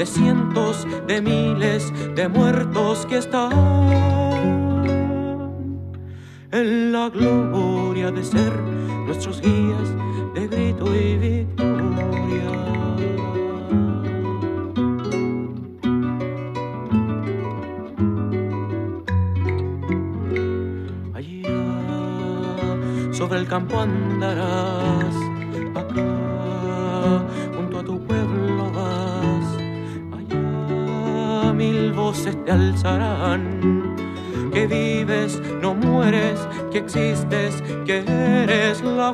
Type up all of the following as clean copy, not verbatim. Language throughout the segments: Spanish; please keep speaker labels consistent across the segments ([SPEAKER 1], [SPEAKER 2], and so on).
[SPEAKER 1] de cientos, de miles de muertos que están en la gloria de ser nuestros guías de grito y victoria. Sobre el campo andarás, acá junto a tu pueblo vas, allá mil voces te alzarán, que vives, no mueres, que existes, que eres la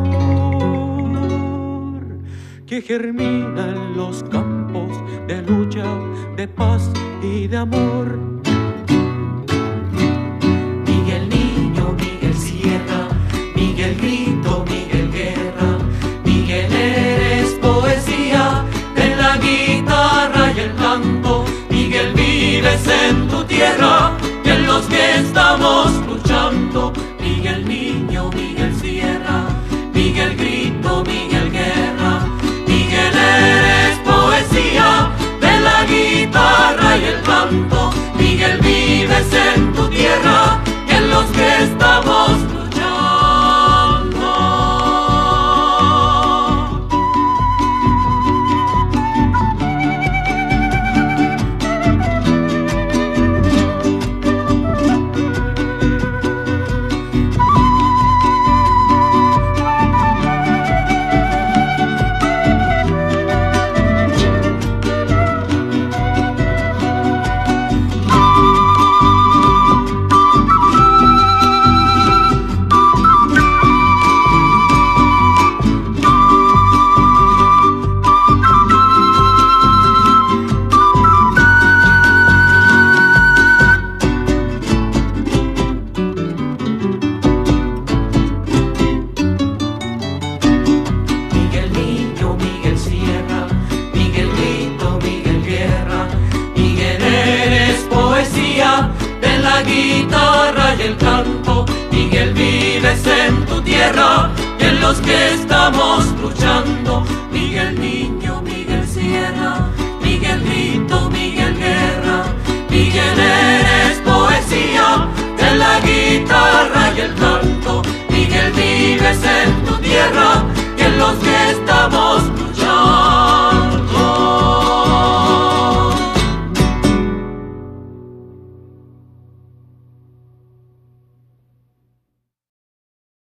[SPEAKER 1] flor que germina en los campos de lucha, de paz y de amor.
[SPEAKER 2] Miguel Grito, Miguel Guerra, Miguel eres poesía de la guitarra y el canto. Miguel vives en tu tierra y en los que estamos luchando. Miguel Niño, Miguel Sierra, Miguel Grito, Miguel Guerra, Miguel eres poesía de la guitarra y el canto. Miguel vives en tu tierra y en los que estamos luchando. Guitarra y el canto, Miguel vives en tu tierra y en los que estamos luchando. Miguel Niño, Miguel Sierra, Miguel Grito, Miguel Guerra, Miguel eres poesía de la guitarra y el canto. Miguel vives en